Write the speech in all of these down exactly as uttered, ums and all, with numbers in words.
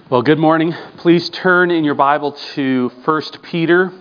Well, good morning. Please turn in your Bible to First Peter.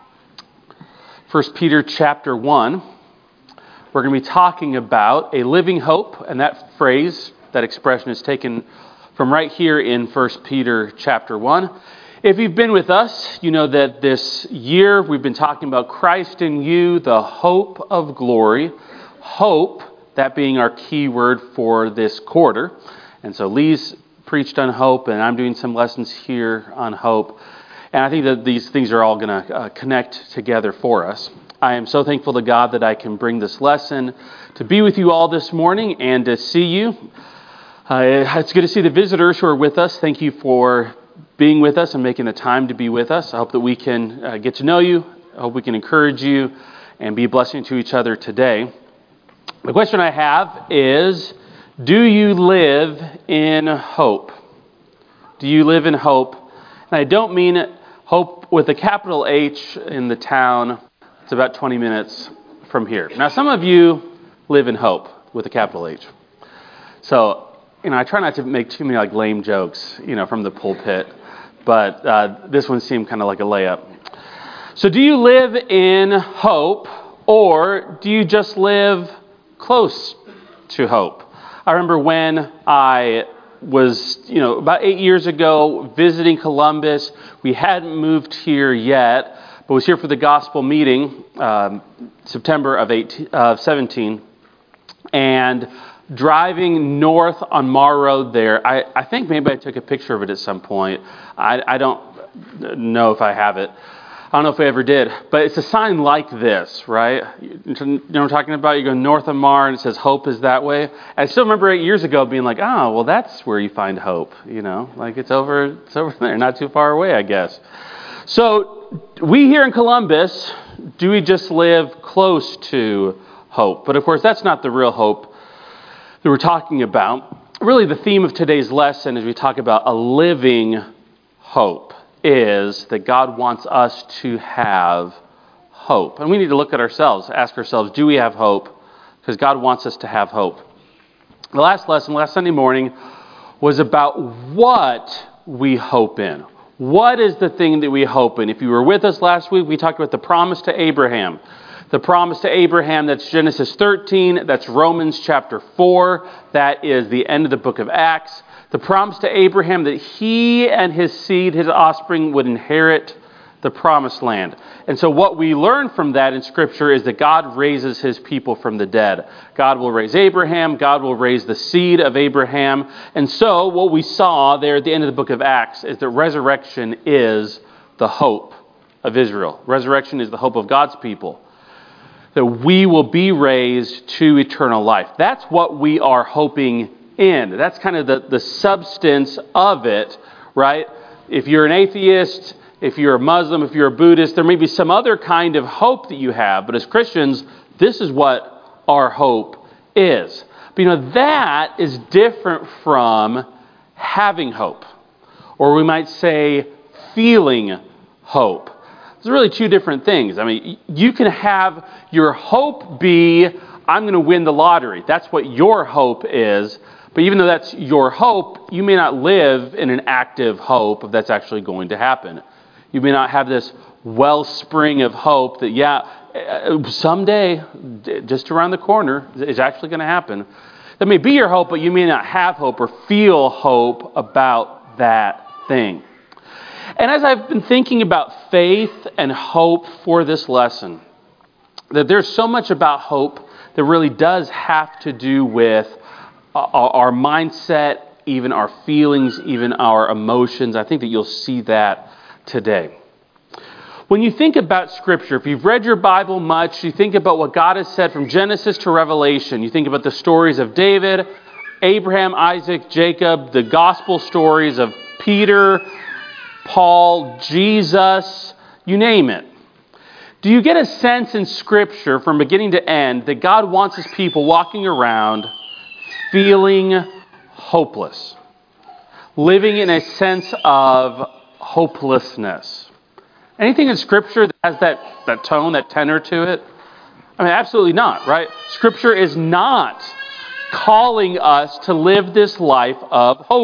First Peter chapter one. We're going to be talking about a living hope, and that phrase, that expression is taken from right here in First Peter chapter one. If you've been with us, you know that this year we've been talking about Christ in you, the hope of glory. Hope, that being our key word for this quarter. And so Lee's preached on hope, and I'm doing some lessons here on hope. And I think that these things are all going to uh, connect together for us. I am so thankful to God that I can bring this lesson to be with you all this morning and to see you. Uh, it's good to see the visitors who are with us. Thank you for being with us and making the time to be with us. I hope that we can uh, get to know you. I hope we can encourage you and be a blessing to each other today. The question I have is, do you live in hope? Do you live in hope? And I don't mean hope with a capital H in the town. It's about twenty minutes from here. Now, some of you live in hope with a capital H. So, you know, I try not to make too many like lame jokes, you know, from the pulpit. But uh, this one seemed kind of like a layup. So do you live in hope, or do you just live close to hope? I remember when I was, you know, about eight years ago visiting Columbus. We hadn't moved here yet, but was here for the gospel meeting, um, September of eighteen, uh, seventeen, and driving north on Marr Road there. I, I think maybe I took a picture of it at some point. I, I don't know if I have it. I don't know if we ever did, but it's a sign like this, right? You know what I'm talking about? You go north of Marr and it says hope is that way. I still remember eight years ago being like, oh, well, that's where you find hope, you know? Like it's over, it's over there, not too far away, I guess. So we here in Columbus, do we just live close to hope? But of course, that's not the real hope that we're talking about. Really, the theme of today's lesson as we talk about a living hope is that God wants us to have hope. And we need to look at ourselves, ask ourselves, do we have hope? Because God wants us to have hope. The last lesson, last Sunday morning, was about what we hope in. What is the thing that we hope in? If you were with us last week, we talked about the promise to Abraham. The promise to Abraham, that's Genesis thirteen, that's Romans chapter four, that is the end of the book of Acts. The promise to Abraham that he and his seed, his offspring, would inherit the promised land. And so what we learn from that in Scripture is that God raises his people from the dead. God will raise Abraham. God will raise the seed of Abraham. And so what we saw there at the end of the book of Acts is that resurrection is the hope of Israel. Resurrection is the hope of God's people. That we will be raised to eternal life. That's what we are hoping in. That's kind of the, the substance of it, right? If you're an atheist, if you're a Muslim, if you're a Buddhist, there may be some other kind of hope that you have. But as Christians, this is what our hope is. But you know, that is different from having hope. Or we might say feeling hope. It's really two different things. I mean, you can have your hope be, I'm going to win the lottery. That's what your hope is. But even though that's your hope, you may not live in an active hope of that's actually going to happen. You may not have this wellspring of hope that, yeah, someday, just around the corner, is actually going to happen. That may be your hope, but you may not have hope or feel hope about that thing. And as I've been thinking about faith and hope for this lesson, that there's so much about hope that really does have to do with our mindset, even our feelings, even our emotions. I think that you'll see that today. When you think about Scripture, if you've read your Bible much, you think about what God has said from Genesis to Revelation. You think about the stories of David, Abraham, Isaac, Jacob, the gospel stories of Peter, Paul, Jesus, you name it. Do you get a sense in Scripture from beginning to end that God wants his people walking around feeling hopeless, living in a sense of hopelessness? Anything in Scripture that has that, that tone, that tenor to it? I mean, absolutely not, right? Scripture is not calling us to live this life of hope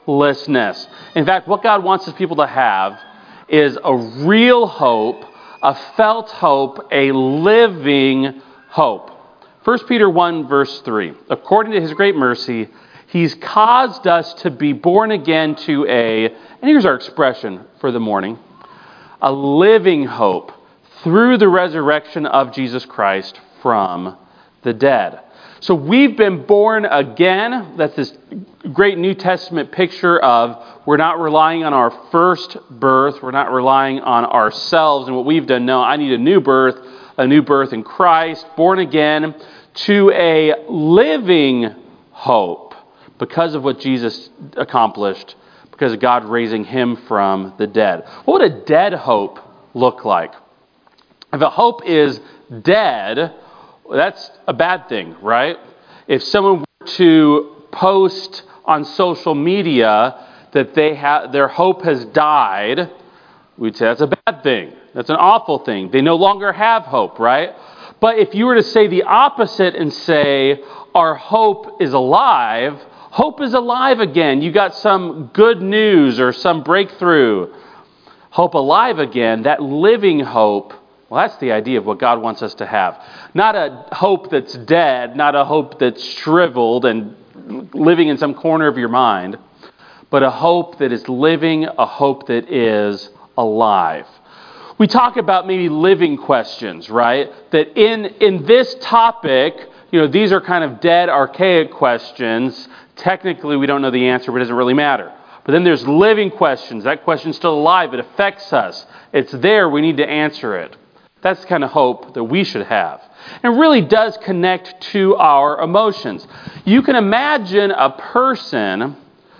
hopelessness. In fact, what God wants His people to have is a real hope, a felt hope, a living hope. First Peter one, verse three. According to His great mercy, He's caused us to be born again to a, and here's our expression for the morning, a living hope through the resurrection of Jesus Christ from the dead. So we've been born again. That's this great New Testament picture of we're not relying on our first birth. We're not relying on ourselves and what we've done. No, I need a new birth, a new birth in Christ, born again to a living hope because of what Jesus accomplished, because of God raising Him from the dead. What would a dead hope look like? If a hope is dead, that's a bad thing, right? If someone were to post on social media that they have their hope has died, we'd say that's a bad thing. That's an awful thing. They no longer have hope, right? But if you were to say the opposite and say our hope is alive, hope is alive again. You got some good news or some breakthrough. Hope alive again, that living hope. Well, that's the idea of what God wants us to have. Not a hope that's dead, not a hope that's shriveled and living in some corner of your mind, but a hope that is living, a hope that is alive. We talk about maybe living questions, right? That in, in this topic, you know, these are kind of dead, archaic questions. Technically, we don't know the answer, but it doesn't really matter. But then there's living questions. That question's still alive. It affects us. It's there. We need to answer it. That's the kind of hope that we should have. And it really does connect to our emotions. You can imagine a person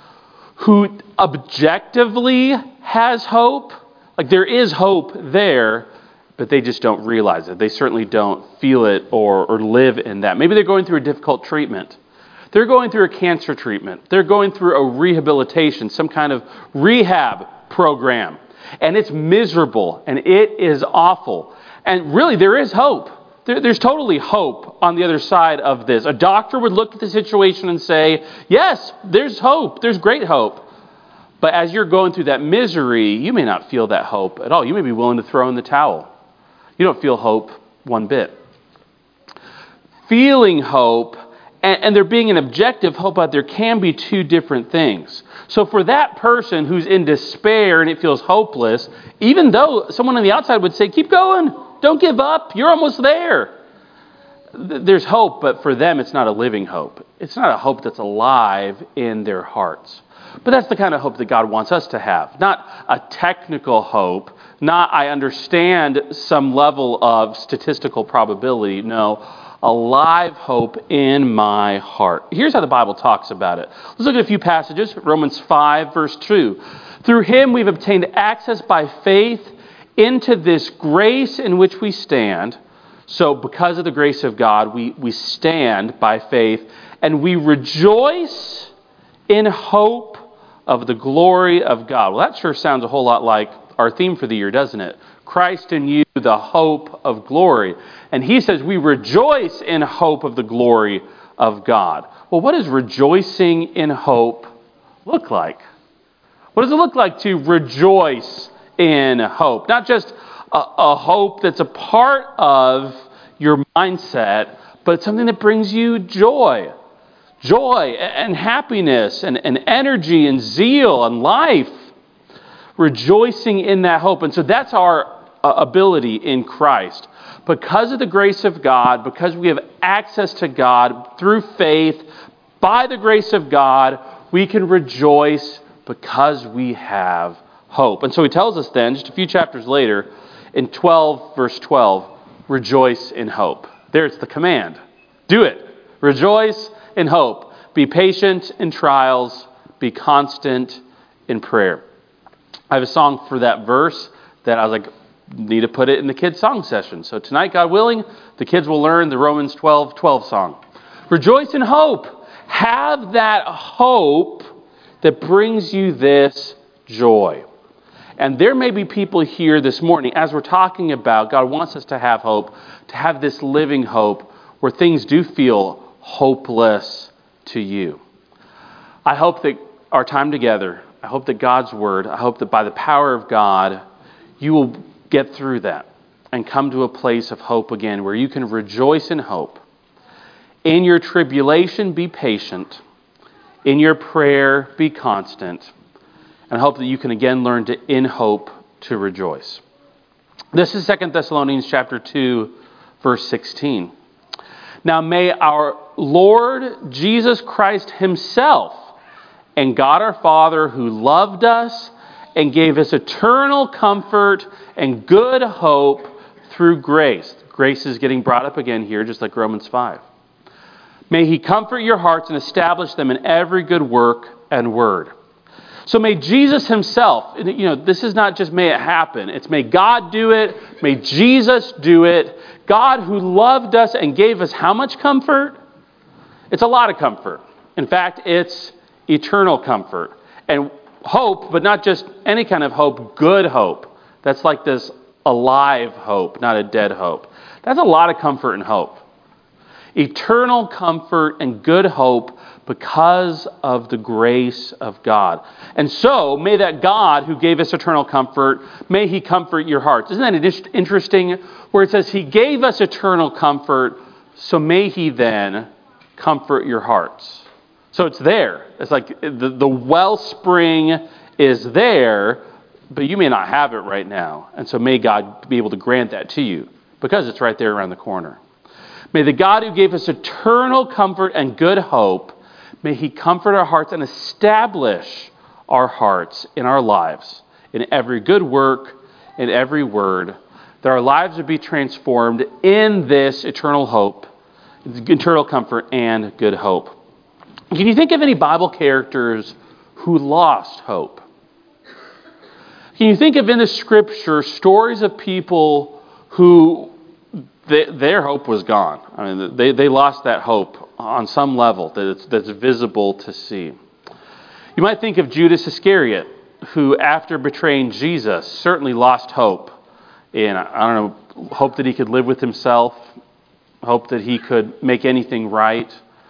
who objectively has hope. Like there is hope there, but they just don't realize it. They certainly don't feel it or, or live in that. Maybe they're going through a difficult treatment. They're going through a cancer treatment. They're going through a rehabilitation, some kind of rehab program. And it's miserable and it is awful. And really, there is hope. There, there's totally hope on the other side of this. A doctor would look at the situation and say, yes, there's hope. There's great hope. But as you're going through that misery, you may not feel that hope at all. You may be willing to throw in the towel. You don't feel hope one bit. Feeling hope and, and there being an objective hope out there can be two different things. So for that person who's in despair and it feels hopeless, even though someone on the outside would say, keep going, don't give up, you're almost there. There's hope, but for them it's not a living hope. It's not a hope that's alive in their hearts. But that's the kind of hope that God wants us to have. Not a technical hope, not I understand some level of statistical probability. No, a live hope in my heart. Here's how the Bible talks about it. Let's look at a few passages. Romans five, verse two. Through Him we've obtained access by faith into this grace in which we stand. So because of the grace of God, we, we stand by faith and we rejoice in hope of the glory of God. Well, that sure sounds a whole lot like our theme for the year, doesn't it? Christ in you, the hope of glory. And he says we rejoice in hope of the glory of God. Well, what does rejoicing in hope look like? What does it look like to rejoice in hope? Not just a, a hope that's a part of your mindset, but something that brings you joy. Joy and happiness and, and energy and zeal and life. Rejoicing in that hope. And so that's our uh, ability in Christ. Because of the grace of God, because we have access to God through faith, by the grace of God, we can rejoice because we have hope. And so he tells us then, just a few chapters later, in twelve, verse twelve, rejoice in hope. There's the command. Do it. Rejoice in hope. Be patient in trials. Be constant in prayer. I have a song for that verse that I was like, need to put it in the kids' song session. So tonight, God willing, the kids will learn the Romans twelve twelve song. Rejoice in hope. Have that hope that brings you this joy. And there may be people here this morning, as we're talking about, God wants us to have hope, to have this living hope where things do feel hopeless to you. I hope that our time together, I hope that God's word, I hope that by the power of God, you will get through that and come to a place of hope again where you can rejoice in hope. In your tribulation, be patient. In your prayer, be constant. And I hope that you can again learn to, in hope, to rejoice. This is Second Thessalonians chapter two, verse sixteen. Now may our Lord Jesus Christ himself and God our Father, who loved us and gave us eternal comfort and good hope through grace. Grace is getting brought up again here, just like Romans five. May he comfort your hearts and establish them in every good work and word. So may Jesus himself, you know, this is not just may it happen. It's may God do it. May Jesus do it. God who loved us and gave us how much comfort? It's a lot of comfort. In fact, it's eternal comfort. And hope, but not just any kind of hope, good hope. That's like this alive hope, not a dead hope. That's a lot of comfort and hope. Eternal comfort and good hope because of the grace of God. And so, may that God who gave us eternal comfort, may he comfort your hearts. Isn't that interesting? Where it says he gave us eternal comfort, so may he then comfort your hearts. So it's there. It's like the, the wellspring is there, but you may not have it right now. And so may God be able to grant that to you because it's right there around the corner. May the God who gave us eternal comfort and good hope, may he comfort our hearts and establish our hearts in our lives, in every good work, in every word, that our lives would be transformed in this eternal hope, eternal comfort and good hope. Can you think of any Bible characters who lost hope? Can you think of in the scripture stories of people who they, their hope was gone? I mean, they, they lost that hope on some level that it's, that's visible to see. You might think of Judas Iscariot, who after betraying Jesus certainly lost hope. And I don't know, hope that he could live with himself, hope that he could make anything right.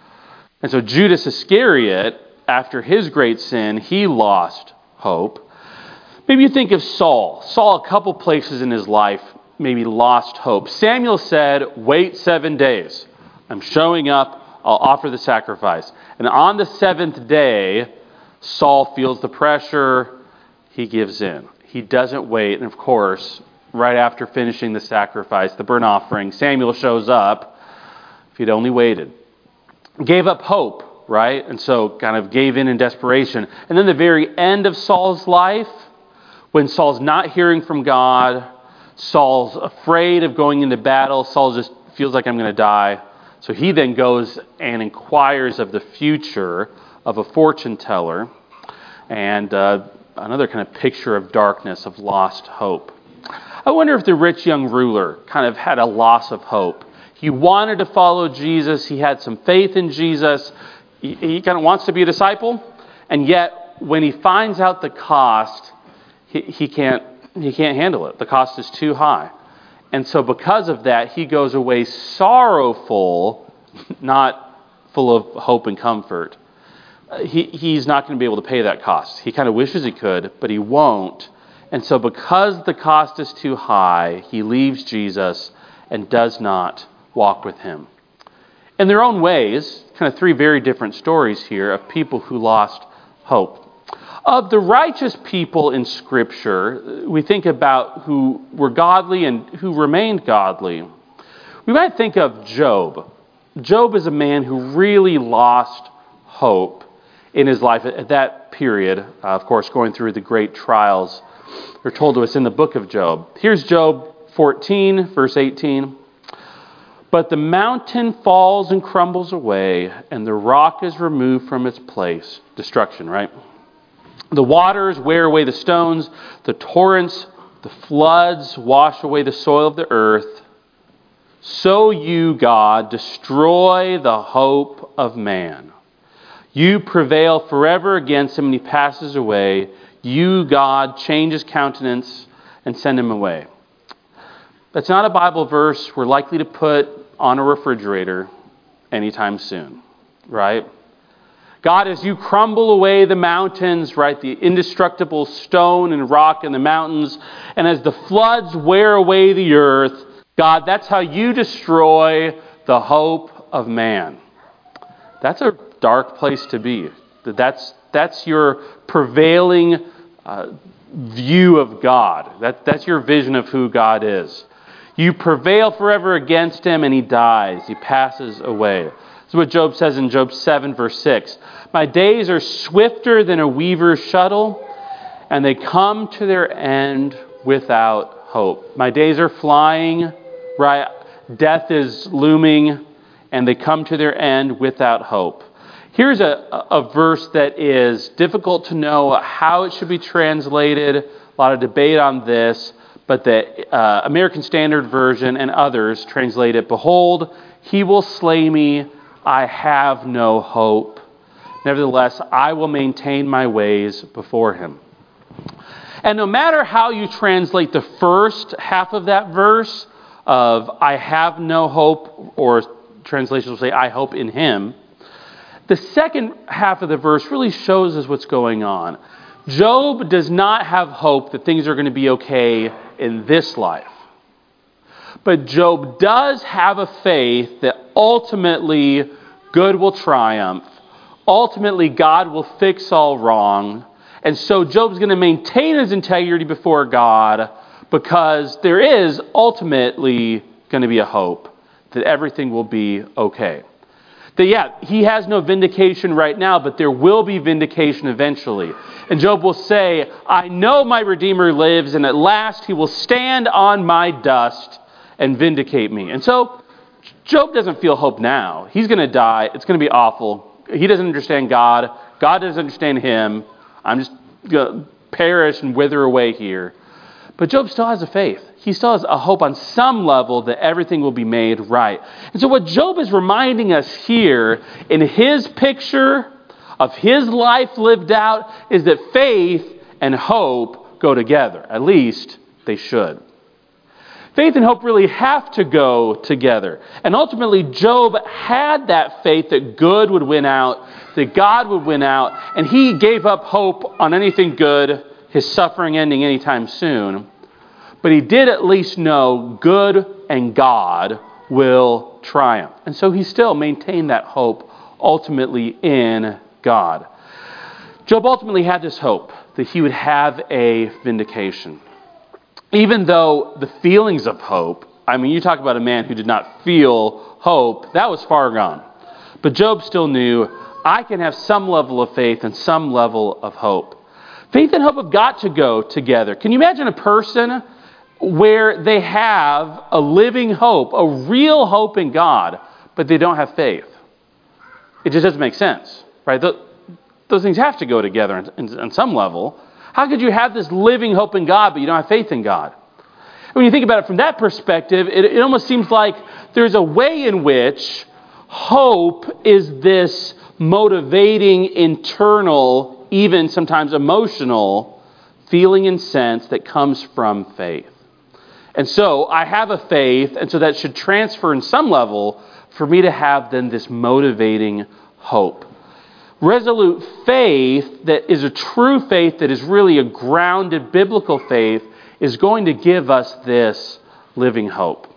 And so Judas Iscariot, after his great sin, he lost hope. Maybe you think of Saul. Saul, a couple places in his life, maybe lost hope. Samuel said, wait seven days. I'm showing up. I'll offer the sacrifice. And on the seventh day, Saul feels the pressure. He gives in. He doesn't wait. And of course, right after finishing the sacrifice, the burnt offering, Samuel shows up. If he'd only waited. Gave up hope, right? And so kind of gave in in desperation. And then the very end of Saul's life, when Saul's not hearing from God, Saul's afraid of going into battle, Saul just feels like I'm going to die. So he then goes and inquires of the future of a fortune teller, and uh, another kind of picture of darkness, of lost hope. I wonder if the rich young ruler kind of had a loss of hope. He wanted to follow Jesus. He had some faith in Jesus. He, he kind of wants to be a disciple. And yet, when he finds out the cost, he, he can't he can't handle it. The cost is too high. And so because of that, he goes away sorrowful, not full of hope and comfort. He, he's not going to be able to pay that cost. He kind of wishes he could, but he won't. And so because the cost is too high, he leaves Jesus and does not walk with him. In their own ways, kind of three very different stories here of people who lost hope. Of the righteous people in Scripture, we think about who were godly and who remained godly. We might think of Job. Job is a man who really lost hope in his life at that period, uh, of course, going through the great trials. They're told to us in the book of Job. Here's Job fourteen, verse eighteen. But the mountain falls and crumbles away, and the rock is removed from its place. Destruction, right? The waters wear away the stones, the torrents, the floods wash away the soil of the earth. So you, God, destroy the hope of man. You prevail forever against him, and he passes away. You, God, change his countenance and send him away. That's not a Bible verse we're likely to put on a refrigerator anytime soon, right? God, as you crumble away the mountains, right, the indestructible stone and rock in the mountains, and as the floods wear away the earth, God, that's how you destroy the hope of man. That's a dark place to be. That's, that's your prevailing uh, view of God. That, that's your vision of who God is. You prevail forever against him, and he dies. He passes away. This is what Job says in Job seven, verse six. My days are swifter than a weaver's shuttle, and they come to their end without hope. My days are flying, right? Death is looming, and they come to their end without hope. Here's a, a verse that is difficult to know how it should be translated. A lot of debate on this, but the uh, American Standard Version and others translate it, behold, he will slay me, I have no hope. Nevertheless, I will maintain my ways before him. And no matter how you translate the first half of that verse of I have no hope, or translations will say I hope in him, the second half of the verse really shows us what's going on. Job does not have hope that things are going to be okay in this life. But Job does have a faith that ultimately good will triumph. Ultimately, God will fix all wrong. And so Job's going to maintain his integrity before God because there is ultimately going to be a hope that everything will be okay. That, yeah, he has no vindication right now, but there will be vindication eventually. And Job will say, I know my Redeemer lives, and at last he will stand on my dust and vindicate me. And so Job doesn't feel hope now. He's going to die. It's going to be awful. He doesn't understand God. God doesn't understand him. I'm just going to perish and wither away here. But Job still has a faith. He still has a hope on some level that everything will be made right. And so what Job is reminding us here in his picture of his life lived out is that faith and hope go together. At least they should. Faith and hope really have to go together. And ultimately, Job had that faith that good would win out, that God would win out, and he gave up hope on anything good, his suffering ending anytime soon. But he did at least know good and God will triumph. And so he still maintained that hope ultimately in God. Job ultimately had this hope that he would have a vindication. Even though the feelings of hope, I mean, you talk about a man who did not feel hope, that was far gone. But Job still knew, I can have some level of faith and some level of hope. Faith and hope have got to go together. Can you imagine a person where they have a living hope, a real hope in God, but they don't have faith? It just doesn't make sense, right? Those things have to go together on some level. How could you have this living hope in God, but you don't have faith in God? When you think about it from that perspective, it, it almost seems like there's a way in which hope is this motivating, internal, even sometimes emotional feeling and sense that comes from faith. And so I have a faith, and so that should transfer in some level for me to have then this motivating hope. Resolute faith that is a true faith, that is really a grounded biblical faith, is going to give us this living hope.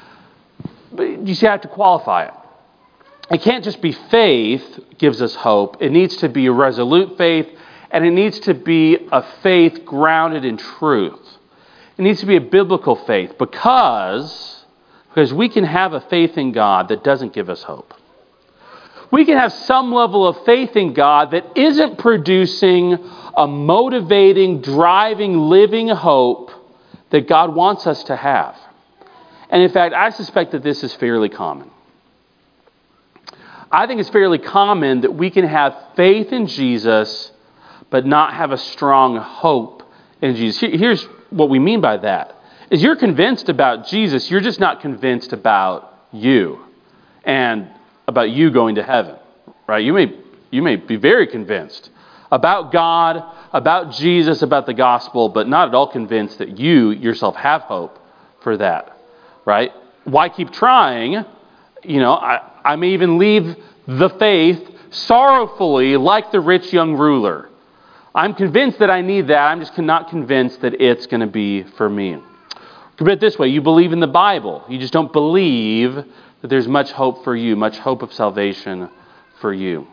But you see, I have to qualify it. It can't just be faith gives us hope. It needs to be a resolute faith, and it needs to be a faith grounded in truth. It needs to be a biblical faith because, because we can have a faith in God that doesn't give us hope. We can have some level of faith in God that isn't producing a motivating, driving, living hope that God wants us to have. And in fact, I suspect that this is fairly common. I think it's fairly common that we can have faith in Jesus but not have a strong hope in Jesus. Here's what we mean by that. Is you're convinced about Jesus, you're just not convinced about you and about you going to heaven, right? You may you may be very convinced about God, about Jesus, about the gospel, but not at all convinced that you yourself have hope for that, right? Why keep trying? You know, I, I may even leave the faith sorrowfully like the rich young ruler. I'm convinced that I need that. I'm just not convinced that it's going to be for me. Put it this way, you believe in the Bible. You just don't believe that there's much hope for you, much hope of salvation for you.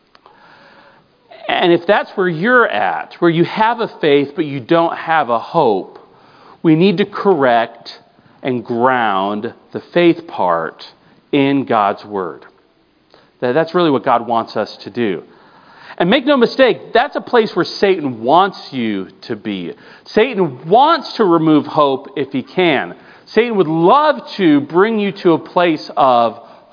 And if that's where you're at, where you have a faith but you don't have a hope, we need to correct and ground the faith part in God's Word. That's really what God wants us to do. And make no mistake, that's a place where Satan wants you to be. Satan wants to remove hope if he can. Satan would love to bring you to a place of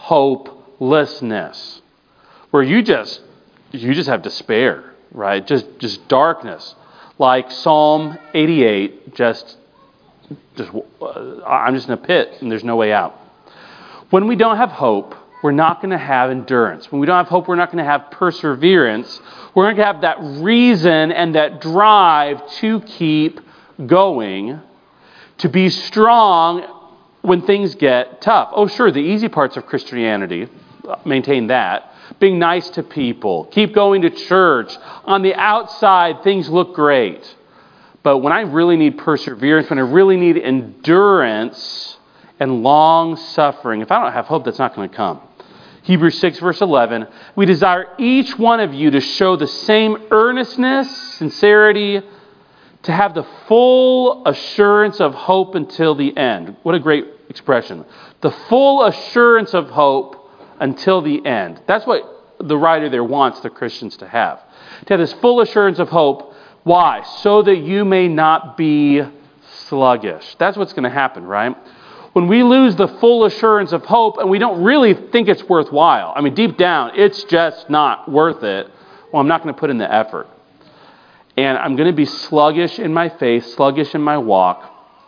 hopelessness, where you just you just have despair, right? Just just darkness, like Psalm eighty-eight. Just just uh, I'm just in a pit and there's no way out. When we don't have hope, we're not going to have endurance. When we don't have hope, we're not going to have perseverance. We're going to have that reason and that drive to keep going, to be strong when things get tough. Oh, sure, the easy parts of Christianity, maintain that. Being nice to people, keep going to church. On the outside, things look great. But when I really need perseverance, when I really need endurance and long suffering, if I don't have hope, that's not going to come. Hebrews six, verse eleven, we desire each one of you to show the same earnestness, sincerity, to have the full assurance of hope until the end. What a great expression. The full assurance of hope until the end. That's what the writer there wants the Christians to have. To have this full assurance of hope. Why? So that you may not be sluggish. That's what's going to happen, right? When we lose the full assurance of hope and we don't really think it's worthwhile, I mean, deep down, it's just not worth it, well, I'm not going to put in the effort. And I'm going to be sluggish in my faith, sluggish in my walk,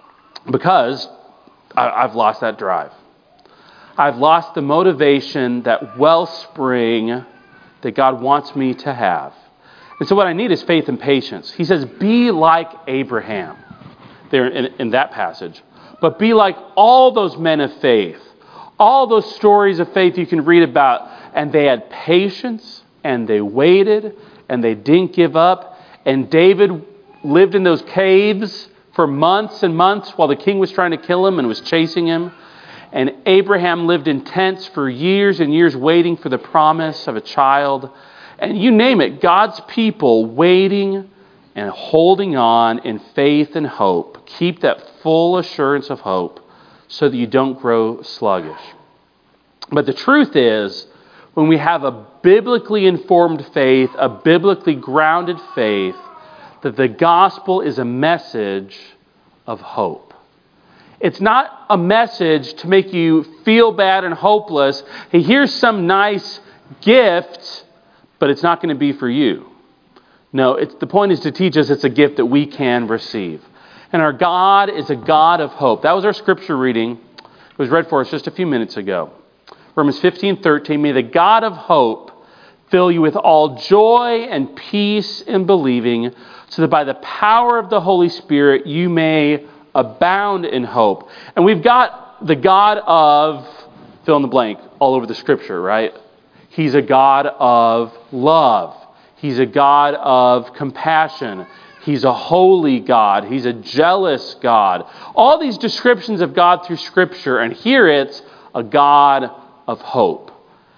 because I've lost that drive. I've lost the motivation, that wellspring that God wants me to have. And so what I need is faith and patience. He says, be like Abraham, there in, in that passage. But be like all those men of faith, all those stories of faith you can read about. And they had patience, and they waited, and they didn't give up. And David lived in those caves for months and months while the king was trying to kill him and was chasing him. And Abraham lived in tents for years and years waiting for the promise of a child. And you name it, God's people waiting and holding on in faith and hope. Keep that full assurance of hope so that you don't grow sluggish. But the truth is, when we have a biblically informed faith, a biblically grounded faith, that the gospel is a message of hope. It's not a message to make you feel bad and hopeless. Hey, here's some nice gift, but it's not going to be for you. No, it's, the point is to teach us it's a gift that we can receive. And our God is a God of hope. That was our scripture reading. It was read for us just a few minutes ago. Romans fifteen thirteen, may the God of hope fill you with all joy and peace in believing, so that by the power of the Holy Spirit you may abound in hope. And we've got the God of, fill in the blank, all over the scripture, right? He's a God of love. He's a God of compassion. He's a holy God. He's a jealous God. All these descriptions of God through Scripture, and here it's a God of hope.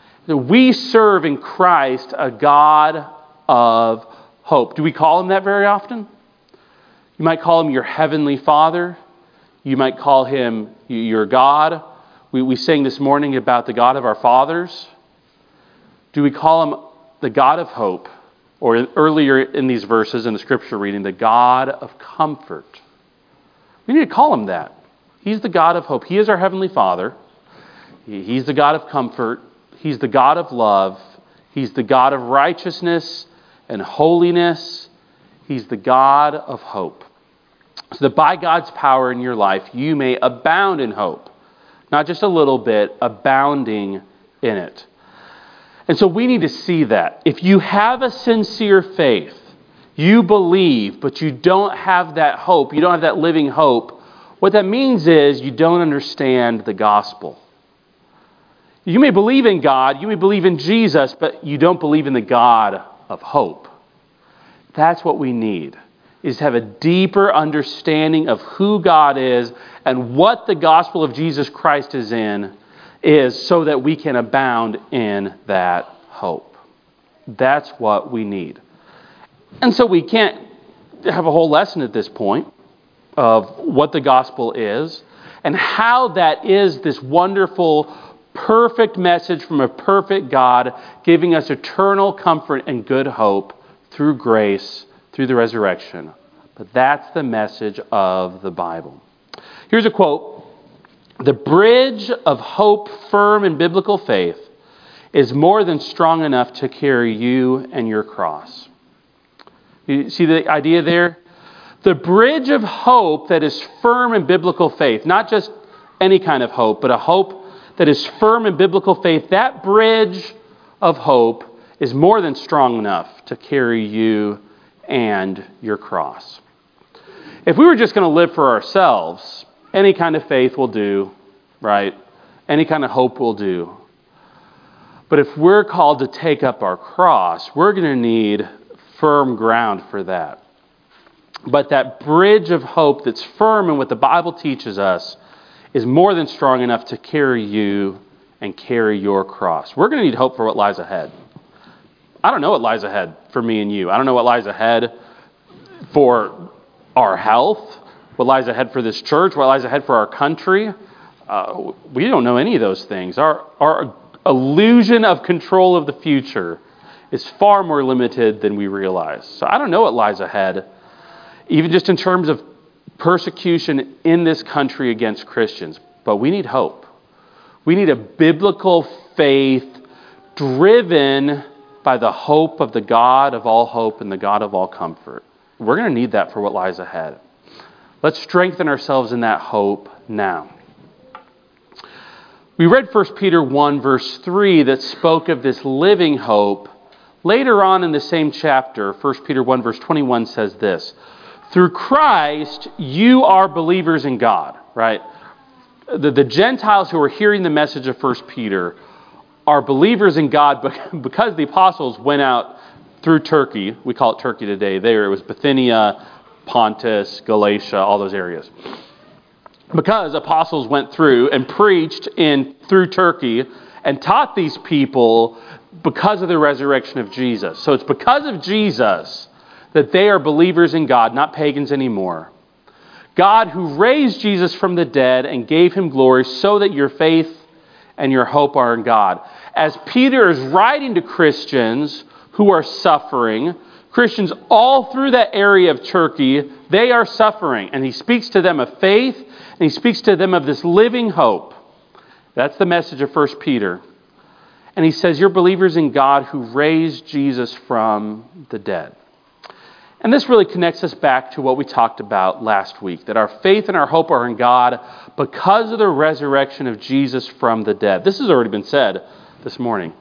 We serve in Christ a God of hope. Do we call Him that very often? You might call Him your Heavenly Father. You might call Him your God. We, we sang this morning about the God of our fathers. Do we call Him the God of hope? Or earlier in these verses in the scripture reading, the God of comfort. We need to call Him that. He's the God of hope. He is our Heavenly Father. He's the God of comfort. He's the God of love. He's the God of righteousness and holiness. He's the God of hope. So that by God's power in your life, you may abound in hope. Not just a little bit, abounding in it. And so we need to see that. If you have a sincere faith, you believe, but you don't have that hope, you don't have that living hope, what that means is you don't understand the gospel. You may believe in God, you may believe in Jesus, but you don't believe in the God of hope. That's what we need, is to have a deeper understanding of who God is and what the gospel of Jesus Christ is in, is so that we can abound in that hope. That's what we need. And so we can't have a whole lesson at this point of what the gospel is and how that is this wonderful, perfect message from a perfect God giving us eternal comfort and good hope through grace, through the resurrection. But that's the message of the Bible. Here's a quote. The bridge of hope firm in biblical faith is more than strong enough to carry you and your cross. You see the idea there? The bridge of hope that is firm in biblical faith, not just any kind of hope, but a hope that is firm in biblical faith, that bridge of hope is more than strong enough to carry you and your cross. If we were just going to live for ourselves, any kind of faith will do, right? Any kind of hope will do. But if we're called to take up our cross, we're going to need firm ground for that. But that bridge of hope that's firm in what the Bible teaches us is more than strong enough to carry you and carry your cross. We're going to need hope for what lies ahead. I don't know what lies ahead for me and you. I don't know what lies ahead for our health, what lies ahead for this church, what lies ahead for our country. Uh, we don't know any of those things. Our, our illusion of control of the future is far more limited than we realize. So I don't know what lies ahead, even just in terms of persecution in this country against Christians. But we need hope. We need a biblical faith driven by the hope of the God of all hope and the God of all comfort. We're going to need that for what lies ahead. Let's strengthen ourselves in that hope now. We read First Peter one verse three that spoke of this living hope. Later on in the same chapter, First Peter one verse twenty-one says this: through Christ, you are believers in God, right? The, the Gentiles who are hearing the message of First Peter are believers in God because the apostles went out through Turkey. We call it Turkey today. There it was Bithynia, Pontus, Galatia, all those areas. Because apostles went through and preached in through Turkey and taught these people because of the resurrection of Jesus. So it's because of Jesus that they are believers in God, not pagans anymore. God who raised Jesus from the dead and gave him glory so that your faith and your hope are in God. As Peter is writing to Christians who are suffering, Christians all through that area of Turkey, they are suffering. And he speaks to them of faith, and he speaks to them of this living hope. That's the message of First Peter. And he says, you're believers in God who raised Jesus from the dead. And this really connects us back to what we talked about last week, that our faith and our hope are in God because of the resurrection of Jesus from the dead. This has already been said this morning.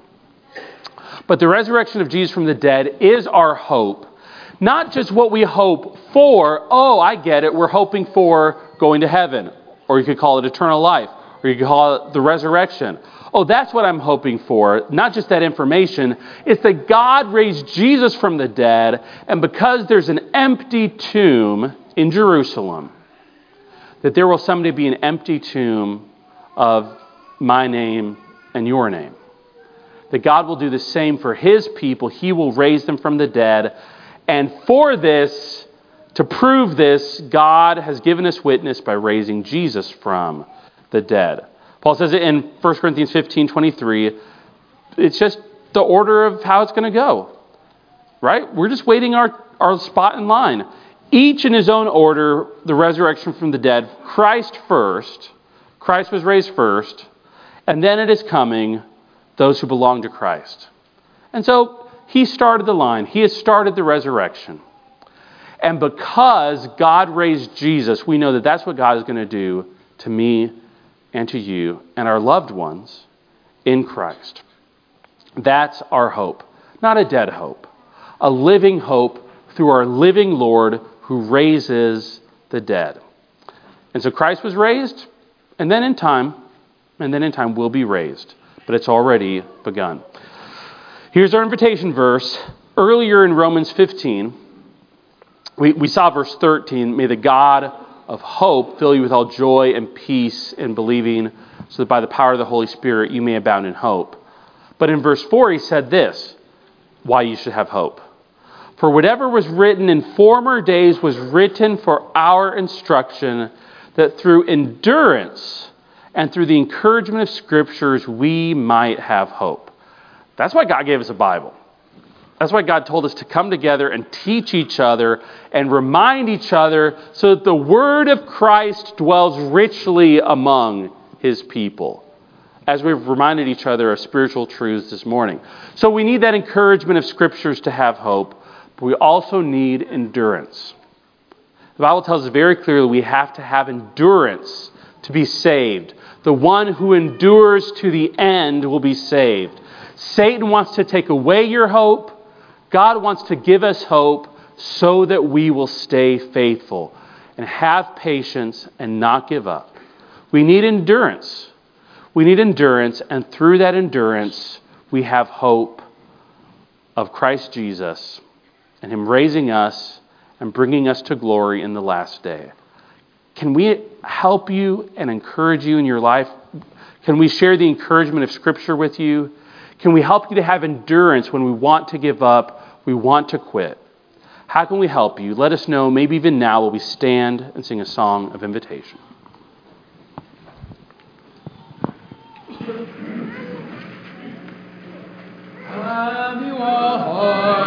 But the resurrection of Jesus from the dead is our hope. Not just what we hope for. Oh, I get it. We're hoping for going to heaven. Or you could call it eternal life. Or you could call it the resurrection. Oh, that's what I'm hoping for. Not just that information. It's that God raised Jesus from the dead. And because there's an empty tomb in Jerusalem, that there will someday be an empty tomb of my name and your name. That God will do the same for his people. He will raise them from the dead. And for this, to prove this, God has given us witness by raising Jesus from the dead. Paul says it in First Corinthians fifteen twenty-three. It's just the order of how it's going to go. Right? We're just waiting our, our spot in line. Each in his own order, the resurrection from the dead. Christ first. Christ was raised first. And then it is coming, those who belong to Christ. And so he started the line. He has started the resurrection. And because God raised Jesus, we know that that's what God is going to do to me and to you and our loved ones in Christ. That's our hope. Not a dead hope. A living hope through our living Lord who raises the dead. And so Christ was raised, and then in time, and then in time will be raised. but it's already begun. Here's our invitation verse. Earlier in Romans fifteen, we, we saw verse thirteen, may the God of hope fill you with all joy and peace in believing, so that by the power of the Holy Spirit you may abound in hope. But in verse four he said this, why you should have hope. For whatever was written in former days was written for our instruction, that through endurance and through the encouragement of Scriptures we might have hope. That's why God gave us a Bible. That's why God told us to come together and teach each other and remind each other so that the Word of Christ dwells richly among His people, as we've reminded each other of spiritual truths this morning. So we need that encouragement of Scriptures to have hope, but we also need endurance. The Bible tells us very clearly we have to have endurance to be saved. The one who endures to the end will be saved. Satan wants to take away your hope. God wants to give us hope so that we will stay faithful and have patience and not give up. We need endurance. We need endurance, and through that endurance, we have hope of Christ Jesus and Him raising us and bringing us to glory in the last day. Can we help you and encourage you in your life? Can we share the encouragement of Scripture with you? Can we help you to have endurance when we want to give up, we want to quit? How can we help you? Let us know, maybe even now, while we stand and sing a song of invitation. Have you a heart?